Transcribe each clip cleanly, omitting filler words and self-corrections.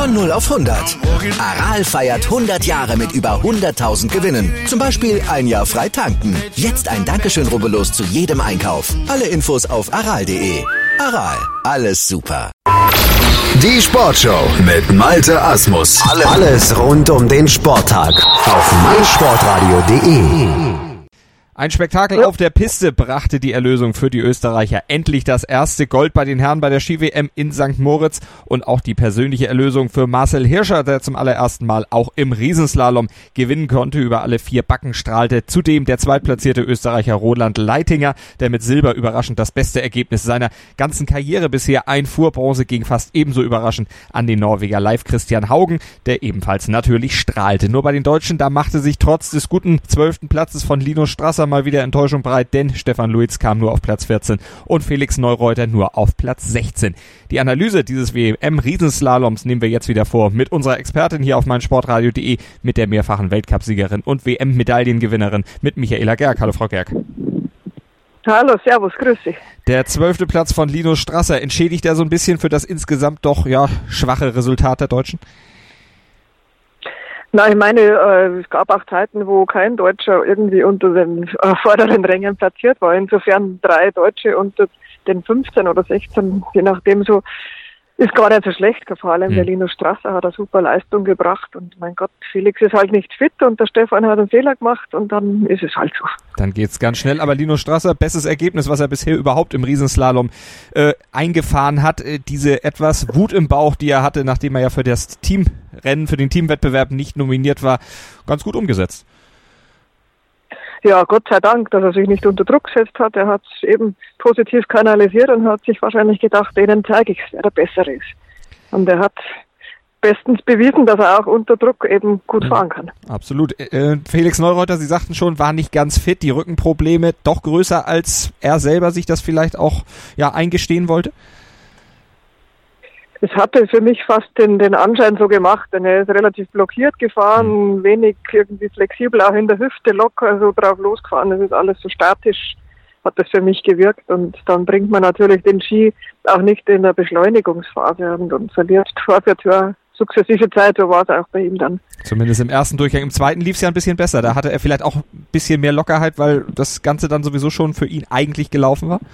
Von 0 auf 100. Aral feiert 100 Jahre mit über 100.000 Gewinnen. Zum Beispiel ein Jahr frei tanken. Jetzt ein Dankeschön, rubbellos zu jedem Einkauf. Alle Infos auf aral.de. Aral, alles super. Die Sportshow mit Malte Asmus. Alles rund um den Sporttag auf meinsportradio.de. Ein Spektakel auf der Piste brachte die Erlösung für die Österreicher. Endlich das erste Gold bei den Herren bei der Ski-WM in St. Moritz und auch die persönliche Erlösung für Marcel Hirscher, der zum allerersten Mal auch im Riesenslalom gewinnen konnte, über alle 4 Backen strahlte. Zudem der zweitplatzierte Österreicher Roland Leitinger, der mit Silber überraschend das beste Ergebnis seiner ganzen Karriere bisher einfuhr. Bronze ging fast ebenso überraschend an den Norweger Leif Christian Haugen, der ebenfalls natürlich strahlte. Nur bei den Deutschen, da machte sich trotz des guten 12. Platzes von Linus Strasser mal wieder Enttäuschung breit, denn Stefan Luiz kam nur auf Platz 14 und Felix Neureuter nur auf Platz 16. Die Analyse dieses WM-Riesenslaloms nehmen wir jetzt wieder vor mit unserer Expertin hier auf meinsportradio.de, mit der mehrfachen Weltcupsiegerin und WM-Medaillengewinnerin, mit Michaela Gerg. Hallo Frau Gerg. Hallo, servus, grüß dich. Der 12. Platz von Linus Strasser, entschädigt er so ein bisschen für das insgesamt doch schwache Resultat der Deutschen? Na, ich meine, es gab auch Zeiten, wo kein Deutscher irgendwie unter den vorderen Rängen platziert war. Insofern 3 Deutsche unter den 15 oder 16, je nachdem so, ist gar nicht so schlecht. Vor allem der Linus Strasser hat eine super Leistung gebracht und mein Gott, Felix ist halt nicht fit und der Stefan hat einen Fehler gemacht und dann ist es halt so. Dann geht's ganz schnell, aber Linus Strasser, bestes Ergebnis, was er bisher überhaupt im Riesenslalom eingefahren hat. Diese etwas Wut im Bauch, die er hatte, nachdem er ja für das Teamrennen, für den Teamwettbewerb nicht nominiert war, ganz gut umgesetzt. Ja, Gott sei Dank, dass er sich nicht unter Druck gesetzt hat. Er hat es eben positiv kanalisiert und hat sich wahrscheinlich gedacht, denen zeige ich es, wer der Bessere ist. Und er hat bestens bewiesen, dass er auch unter Druck eben gut fahren kann. Absolut. Felix Neureuter, Sie sagten schon, war nicht ganz fit, die Rückenprobleme doch größer, als er selber sich das vielleicht auch eingestehen wollte? Es hatte für mich fast den Anschein so gemacht, denn er ist relativ blockiert gefahren, wenig irgendwie flexibel, auch in der Hüfte locker so drauf losgefahren. Das ist alles so statisch, hat das für mich gewirkt und dann bringt man natürlich den Ski auch nicht in der Beschleunigungsphase und verliert Tor für Tor sukzessive Zeit, so war es auch bei ihm dann. Zumindest im ersten Durchgang. Im zweiten lief es ja ein bisschen besser. Da hatte er vielleicht auch ein bisschen mehr Lockerheit, weil das Ganze dann sowieso schon für ihn eigentlich gelaufen war?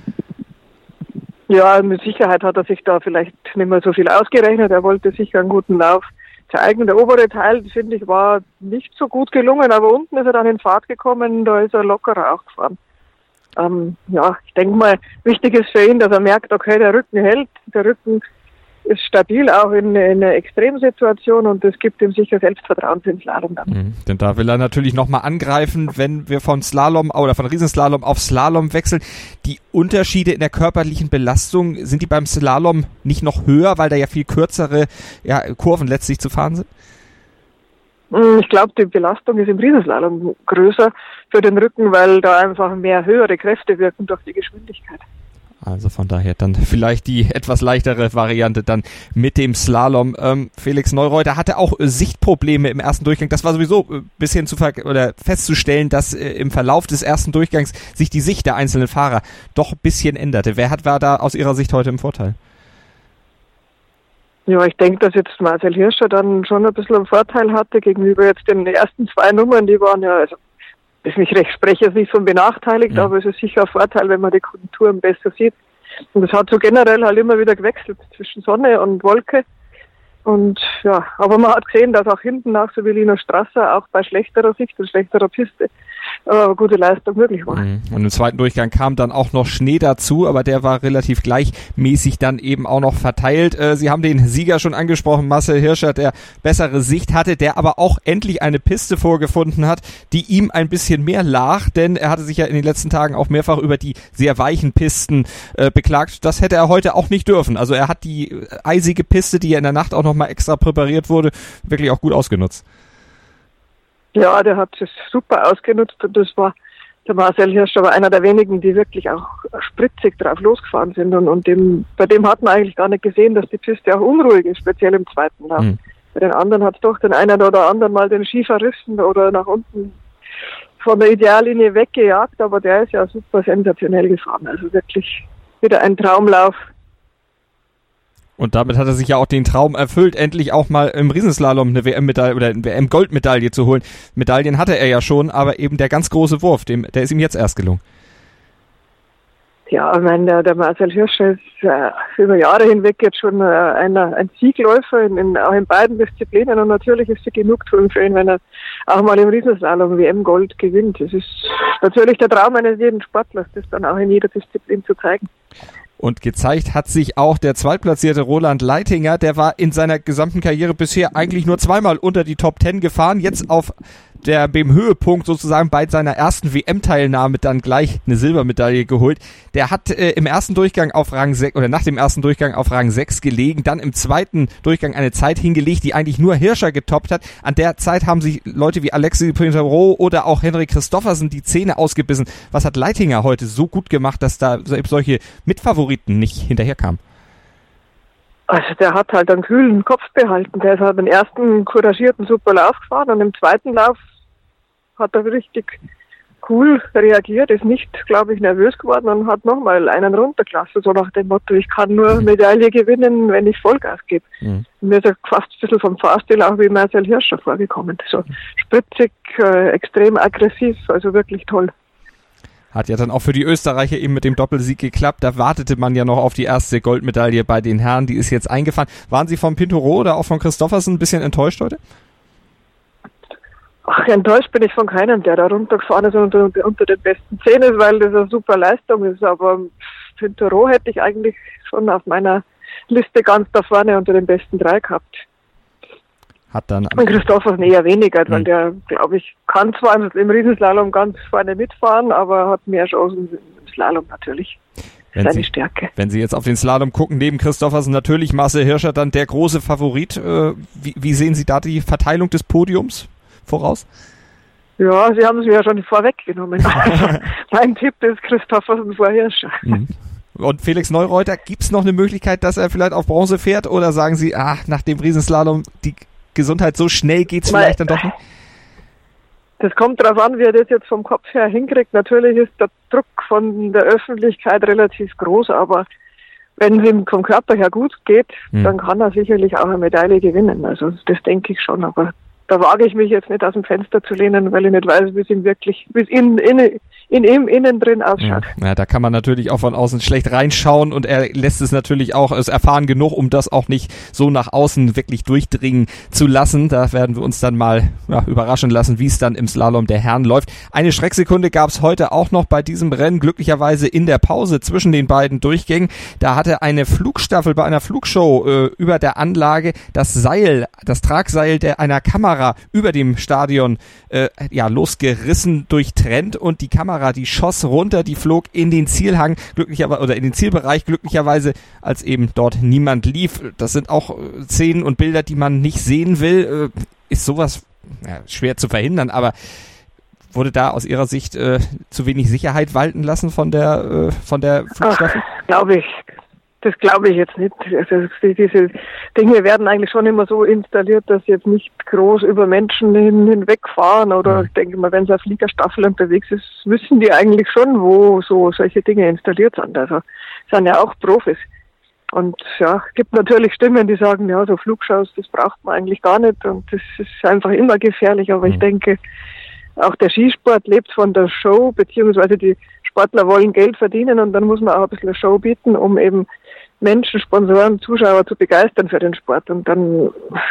Ja, mit Sicherheit hat er sich da vielleicht nicht mehr so viel ausgerechnet. Er wollte sicher einen guten Lauf zeigen. Der obere Teil, finde ich, war nicht so gut gelungen, aber unten ist er dann in Fahrt gekommen, da ist er lockerer auch gefahren. Ich denke mal, wichtig ist für ihn, dass er merkt, okay, der Rücken hält, der Rücken ist stabil, auch in einer Extremsituation und es gibt ihm sicher Selbstvertrauen für den Slalom dann. Denn da will er natürlich nochmal angreifen, wenn wir von Slalom oder von Riesenslalom auf Slalom wechseln. Die Unterschiede in der körperlichen Belastung, sind die beim Slalom nicht noch höher, weil da ja viel kürzere Kurven letztlich zu fahren sind? Ich glaube, die Belastung ist im Riesenslalom größer für den Rücken, weil da einfach mehr höhere Kräfte wirken durch die Geschwindigkeit. Also von daher dann vielleicht die etwas leichtere Variante dann mit dem Slalom. Felix Neureuter hatte auch Sichtprobleme im ersten Durchgang. Das war sowieso ein bisschen festzustellen, dass im Verlauf des ersten Durchgangs sich die Sicht der einzelnen Fahrer doch ein bisschen änderte. Wer war da aus Ihrer Sicht heute im Vorteil? Ja, ich denke, dass jetzt Marcel Hirscher dann schon ein bisschen einen Vorteil hatte gegenüber jetzt den ersten 2 Nummern. Die waren ja, wenn ich recht spreche, ist nicht von benachteiligt, aber es ist sicher ein Vorteil, wenn man die Konturen besser sieht. Und es hat so generell halt immer wieder gewechselt zwischen Sonne und Wolke. Und aber man hat gesehen, dass auch hinten nach, so wie Linus Strasser, auch bei schlechterer Sicht und schlechterer Piste gute Leistung möglich war. Und im zweiten Durchgang kam dann auch noch Schnee dazu, aber der war relativ gleichmäßig dann eben auch noch verteilt. Sie haben den Sieger schon angesprochen, Marcel Hirscher, der bessere Sicht hatte, der aber auch endlich eine Piste vorgefunden hat, die ihm ein bisschen mehr lag, denn er hatte sich ja in den letzten Tagen auch mehrfach über die sehr weichen Pisten beklagt. Das hätte er heute auch nicht dürfen. Also er hat die eisige Piste, die ja in der Nacht auch nochmal extra präpariert wurde, wirklich auch gut ausgenutzt. Ja, der hat es super ausgenutzt und das war, der Marcel Hirscher war einer der wenigen, die wirklich auch spritzig drauf losgefahren sind und bei dem hat man eigentlich gar nicht gesehen, dass die Piste auch unruhig ist, speziell im zweiten Lauf. Bei den anderen hat es doch den einen oder anderen mal den Ski verrissen oder nach unten von der Ideallinie weggejagt, aber der ist ja super sensationell gefahren, also wirklich wieder ein Traumlauf. Und damit hat er sich ja auch den Traum erfüllt, endlich auch mal im Riesenslalom eine WM-Medaille oder eine WM-Goldmedaille zu holen. Medaillen hatte er ja schon, aber eben der ganz große Wurf, der ist ihm jetzt erst gelungen. Ja, ich meine, der Marcel Hirscher ist über Jahre hinweg jetzt schon ein Siegläufer auch in beiden Disziplinen, und natürlich ist es Genugtuung für ihn, wenn er auch mal im Riesenslalom WM-Gold gewinnt. Das ist natürlich der Traum eines jeden Sportlers, das dann auch in jeder Disziplin zu zeigen. Und gezeigt hat sich auch der zweitplatzierte Roland Leitinger, der war in seiner gesamten Karriere bisher eigentlich nur zweimal unter die Top 10 gefahren, jetzt auf dem Höhepunkt sozusagen bei seiner ersten WM-Teilnahme dann gleich eine Silbermedaille geholt. Der hat im ersten Durchgang auf Rang 6 oder nach dem ersten Durchgang auf Rang 6 gelegen, dann im zweiten Durchgang eine Zeit hingelegt, die eigentlich nur Hirscher getoppt hat. An der Zeit haben sich Leute wie Alexis Pinturault oder auch Henrik Christophersen die Zähne ausgebissen. Was hat Leitinger heute so gut gemacht, dass da solche Mitfavoriten nicht hinterherkamen? Also der hat halt einen kühlen Kopf behalten. Der ist halt den ersten couragierten super Lauf gefahren, und im zweiten Lauf hat er richtig cool reagiert, ist nicht, glaube ich, nervös geworden und hat nochmal einen runtergelassen, so nach dem Motto, ich kann nur Medaille gewinnen, wenn ich Vollgas gebe. Mhm. Mir ist er fast ein bisschen vom Fahrstil auch wie Marcel Hirscher vorgekommen. So spritzig, extrem aggressiv, also wirklich toll. Hat ja dann auch für die Österreicher eben mit dem Doppelsieg geklappt. Da wartete man ja noch auf die erste Goldmedaille bei den Herren. Die ist jetzt eingefahren. Waren Sie von Pinturault oder auch von Christophersen ein bisschen enttäuscht heute? Ach, enttäuscht bin ich von keinem, der da runtergefahren ist und unter den besten 10 ist, weil das eine super Leistung ist. Aber Pinturault hätte ich eigentlich schon auf meiner Liste ganz da vorne unter den besten 3 gehabt. Hat dann und Christophersen eher weniger, weil der, glaube ich, kann zwar im Riesenslalom ganz vorne mitfahren, aber hat mehr Chancen im Slalom natürlich. Seine Stärke. Wenn Sie jetzt auf den Slalom gucken, neben Christophersen natürlich Marcel Hirscher dann der große Favorit. Wie sehen Sie da die Verteilung des Podiums voraus? Ja, Sie haben es mir ja schon vorweggenommen. Mein Tipp ist Christophersen vor Hirscher. Mhm. Und Felix Neureuter, gibt es noch eine Möglichkeit, dass er vielleicht auf Bronze fährt, oder sagen Sie, nach dem Riesenslalom die Gesundheit so schnell geht's vielleicht dann doch nicht? Das kommt darauf an, wie er das jetzt vom Kopf her hinkriegt. Natürlich ist der Druck von der Öffentlichkeit relativ groß, aber wenn es ihm vom Körper her gut geht, dann kann er sicherlich auch eine Medaille gewinnen. Also das denke ich schon, aber da wage ich mich jetzt nicht aus dem Fenster zu lehnen, weil ich nicht weiß, wie es in ihm innen drin ausschaut. Ja, da kann man natürlich auch von außen schlecht reinschauen, und er lässt es natürlich auch, ist erfahren genug, um das auch nicht so nach außen wirklich durchdringen zu lassen. Da werden wir uns dann mal überraschen lassen, wie es dann im Slalom der Herren läuft. Eine Schrecksekunde gab es heute auch noch bei diesem Rennen, glücklicherweise in der Pause zwischen den beiden Durchgängen. Da hatte eine Flugstaffel bei einer Flugshow über der Anlage das Tragseil einer Kamera über dem Stadion losgerissen, durchtrennt, und die Kamera, die schoss runter, die flog in den Zielhang, in den Zielbereich, glücklicherweise, als eben dort niemand lief. Das sind auch Szenen und Bilder, die man nicht sehen will. Ist sowas schwer zu verhindern, aber wurde da aus Ihrer Sicht zu wenig Sicherheit walten lassen von der Flugstaffel? Das glaube ich jetzt nicht. Also diese Dinge werden eigentlich schon immer so installiert, dass sie jetzt nicht groß über Menschen hinwegfahren, oder ich denke mal, wenn so eine Fliegerstaffel unterwegs ist, wissen die eigentlich schon, wo solche Dinge installiert sind. Also sind ja auch Profis. Und ja, es gibt natürlich Stimmen, die sagen, ja, so Flugshows, das braucht man eigentlich gar nicht, und das ist einfach immer gefährlich. Aber ich denke, auch der Skisport lebt von der Show, beziehungsweise die Sportler wollen Geld verdienen, und dann muss man auch ein bisschen Show bieten, um eben Menschen, Sponsoren, Zuschauer zu begeistern für den Sport. Und dann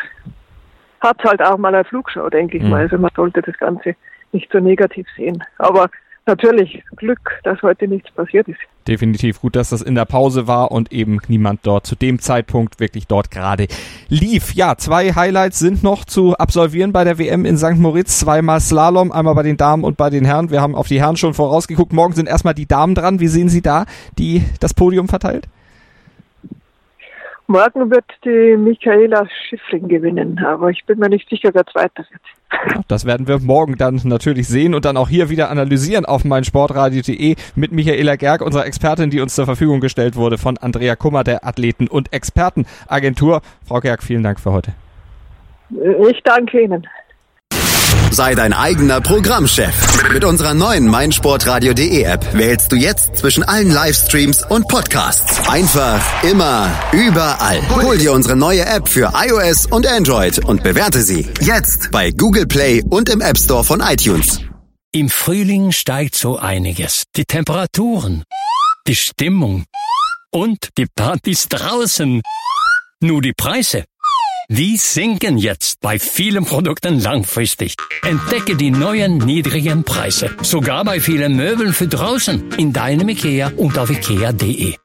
hat es halt auch mal eine Flugshow, denke ich mal. Also man sollte das Ganze nicht so negativ sehen. Aber natürlich Glück, dass heute nichts passiert ist. Definitiv gut, dass das in der Pause war und eben niemand dort zu dem Zeitpunkt wirklich dort gerade lief. Ja, 2 Highlights sind noch zu absolvieren bei der WM in St. Moritz. 2-mal Slalom, einmal bei den Damen und bei den Herren. Wir haben auf die Herren schon vorausgeguckt. Morgen sind erstmal die Damen dran. Wie sehen Sie da das Podium verteilt? Morgen wird die Michaela Schiffrin gewinnen, aber ich bin mir nicht sicher, wer Zweiter wird. Ja, das werden wir morgen dann natürlich sehen und dann auch hier wieder analysieren auf meinsportradio.de mit Michaela Gerg, unserer Expertin, die uns zur Verfügung gestellt wurde von Andrea Kummer, der Athleten- und Expertenagentur. Frau Gerg, vielen Dank für heute. Ich danke Ihnen. Sei dein eigener Programmchef. Mit unserer neuen meinsportradio.de App wählst du jetzt zwischen allen Livestreams und Podcasts. Einfach, immer, überall. Hol dir unsere neue App für iOS und Android und bewerte sie jetzt bei Google Play und im App Store von iTunes. Im Frühling steigt so einiges. Die Temperaturen, die Stimmung und die Partys draußen. Nur die Preise, die sinken jetzt bei vielen Produkten langfristig. Entdecke die neuen niedrigen Preise. Sogar bei vielen Möbeln für draußen. In deinem IKEA und auf IKEA.de.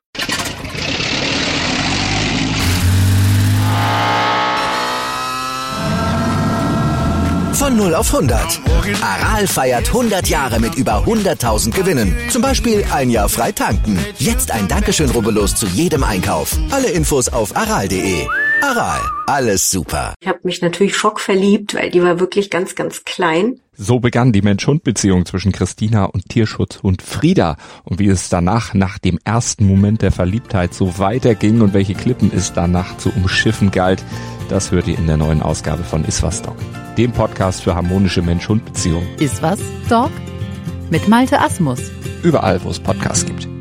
Von 0 auf 100. Aral feiert 100 Jahre mit über 100.000 Gewinnen. Zum Beispiel ein Jahr frei tanken. Jetzt ein Dankeschön, rubbellos zu jedem Einkauf. Alle Infos auf aral.de. Aral, alles super. Ich habe mich natürlich schockverliebt, weil die war wirklich ganz, ganz klein. So begann die Mensch-Hund-Beziehung zwischen Christina und Tierschutzhund Frieda. Und wie es danach, nach dem ersten Moment der Verliebtheit, so weiterging und welche Klippen es danach zu umschiffen galt, das hört ihr in der neuen Ausgabe von Iswas Dog, dem Podcast für harmonische Mensch-Hund-Beziehungen. Iswas Dog? Mit Malte Asmus. Überall, wo es Podcasts gibt.